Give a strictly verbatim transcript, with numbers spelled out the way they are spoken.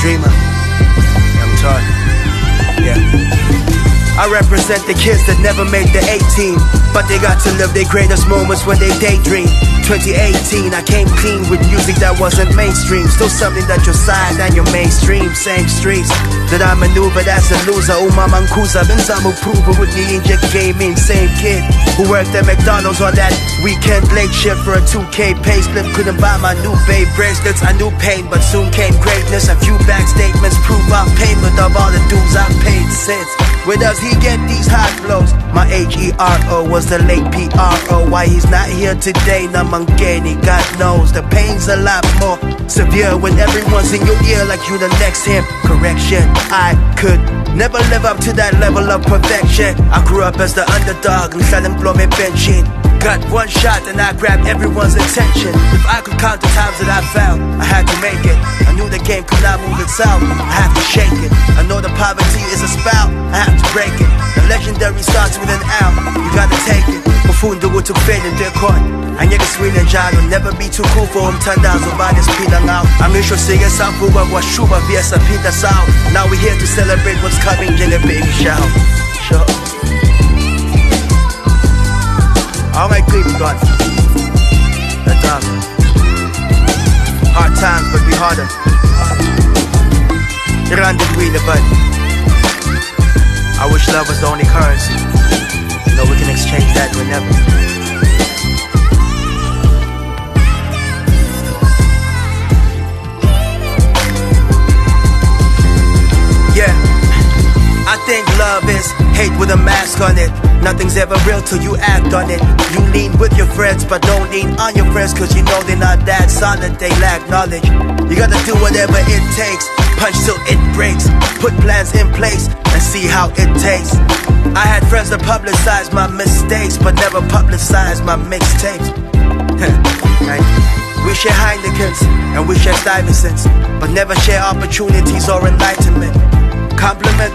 dreamer, young Todd, yeah. I represent the kids that never made the eighteen, but they got to live their greatest moments when they daydream. Twenty eighteen, I came clean with music that wasn't mainstream. Still something that you're signed and you're mainstream. Same streets that I maneuvered as a loser. Uma Mankuza, Benzamu Prover with me inject gaming. Same kid who worked at McDonald's on that weekend late shift for a two K pay slip. Couldn't buy my new babe bracelets. I knew pain, but soon came greatness. A few back statements prove our payment of all the dues I've paid since. Where does he get these hot blows? My H E R O was the late P R O. Why he's not here today, Namangeni, God knows. The pain's a lot more severe when everyone's in your ear like you the next him. Correction, I could never live up to that level of perfection. I grew up as the underdog, employment benching. Got one shot and I grabbed everyone's attention. If I could count the times that I fell, I had to make it. I knew the game could not move itself, I had to shake it. I know the poverty is a spell, I have to break it. The legendary starts with an L, you gotta take it. Ufundo utukufeli ndekona anyeke swine njalo, never be too cool for umthandazo bani siphila ngawo. Angisho sike savuka kwashuba via saphinda sawo. Now we here to celebrate what's coming njenge baby shower. Sure. All my people got that time. Hard times, but we harder. You're on the green, but I wish love was the only currency. You know, we can exchange that whenever. Yeah, I think love is hate with a mask on it. Nothing's ever real till you act on it. You lean with your friends, but don't lean on your friends, cause you know they're not that solid, they lack knowledge. You gotta do whatever it takes, punch till it breaks, put plans in place and see how it tastes. I had friends that publicized my mistakes, but never publicized my mixtapes. Right? We share Heinekens and we share Stuyvesants, but never share opportunities or enlightenment. Compliment